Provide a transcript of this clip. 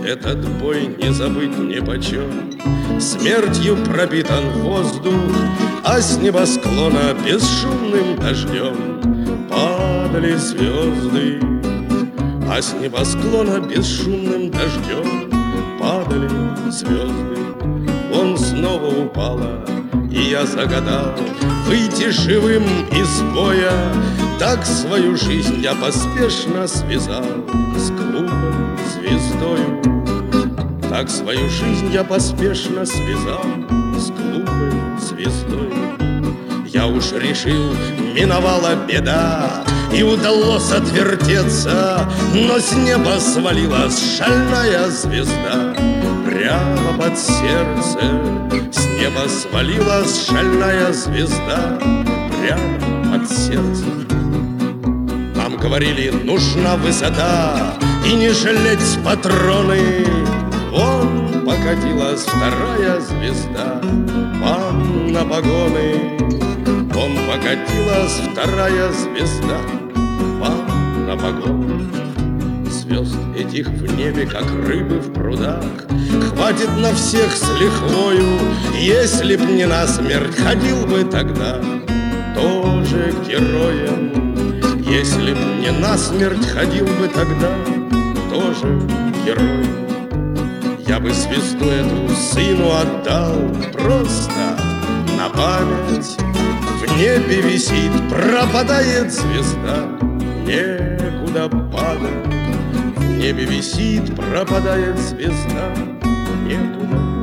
этот бой не забыть нипочем. Смертью пропитан воздух, а с небосклона бесшумным дождем падали звезды. А с небосклона бесшумным дождем падали звезды. Он снова упала, и я загадал выйти живым из боя. Так свою жизнь я поспешно связал с клубом звездою. Так свою жизнь я поспешно связал с клубом звездой. Я уж решил, миновала беда, и удалось отвертеться, но с неба свалилась шальная звезда прямо под сердце. С неба свалилась шальная звезда прямо под сердце. Нам говорили, нужна высота и не жалеть патроны. Вон покатилась вторая звезда вам на погоны. Вон покатилась вторая звезда вам на погоны. Звезд этих в небе, как рыбы в прудах, хватит на всех с лихвою. Если б не насмерть, ходил бы тогда тоже героем. Если б не насмерть, ходил бы тогда тоже героем. Я бы звезду эту сыну отдал просто на память. В небе висит, пропадает звезда, некуда падать. В небе висит, пропадает звезда, некуда